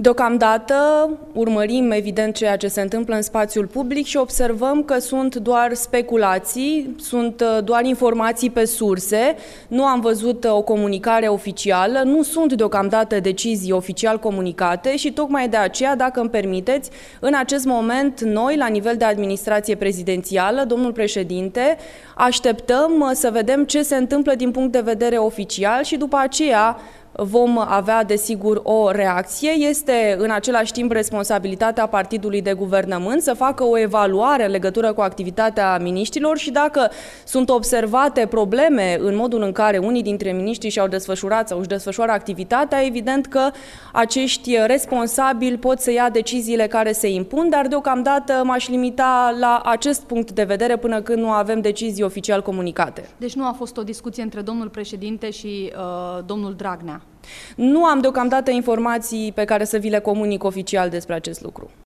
Deocamdată urmărim evident ceea ce se întâmplă în spațiul public și observăm că sunt doar speculații, sunt doar informații pe surse, nu am văzut o comunicare oficială, nu sunt deocamdată decizii oficial comunicate și tocmai de aceea, dacă îmi permiteți, în acest moment noi, la nivel de administrație prezidențială, domnul președinte, așteptăm să vedem ce se întâmplă din punct de vedere oficial și după aceea vom avea, desigur, o reacție. Este, în același timp, responsabilitatea partidului de guvernământ să facă o evaluare în legătură cu activitatea miniștrilor și dacă sunt observate probleme în modul în care unii dintre miniștri și-au desfășurat sau își desfășoară activitatea, evident că acești responsabili pot să ia deciziile care se impun, dar deocamdată m-aș limita la acest punct de vedere până când nu avem decizii oficial comunicate. Deci nu a fost o discuție între domnul președinte și domnul Dragnea? Nu am deocamdată informații pe care să vi le comunic oficial despre acest lucru.